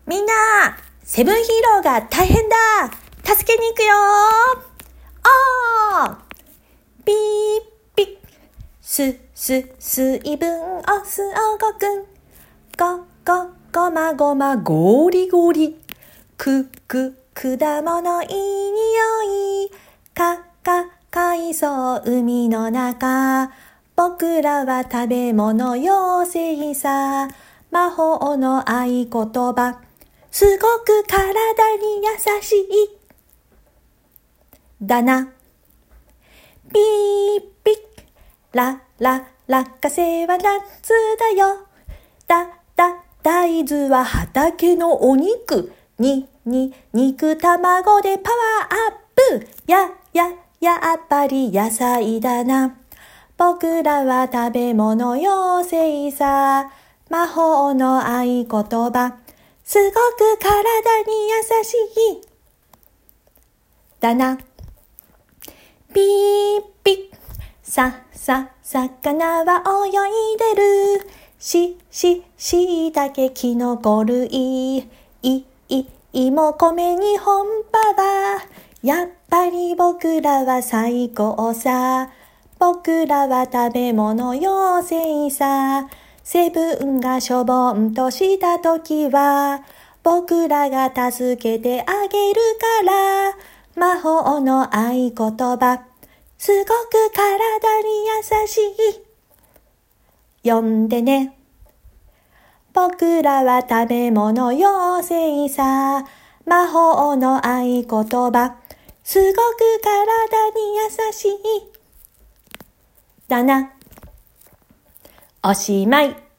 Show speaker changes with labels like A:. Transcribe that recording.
A: みんな、セブンヒーローが大変だ。助けに行くよ。ピーピッ、水分を吸おうごくん。ごまごまゴリゴリ。果物いい匂い。海藻海の中。僕らは食べ物妖精さ。魔法の合言葉。すごく体に優しい。だな。ピーピッ。落花生は夏だよ。大豆は畑のお肉。肉卵でパワーアップ。やっぱり野菜だな。僕らは食べ物妖精さ。魔法の合言葉。すごく体に優しい。だな。ピーピッ。魚は泳いでる。しいたけきのこ類。芋米に本場は。やっぱり僕らは最高さ。僕らは食べ物妖精さ。セブンがしょぼんとしたときは、僕らが助けてあげるから。魔法の合言葉。すごく体に優しい。読んでね。僕らは食べ物妖精さ。魔法の合言葉。すごく体に優しい。だな。おしまい。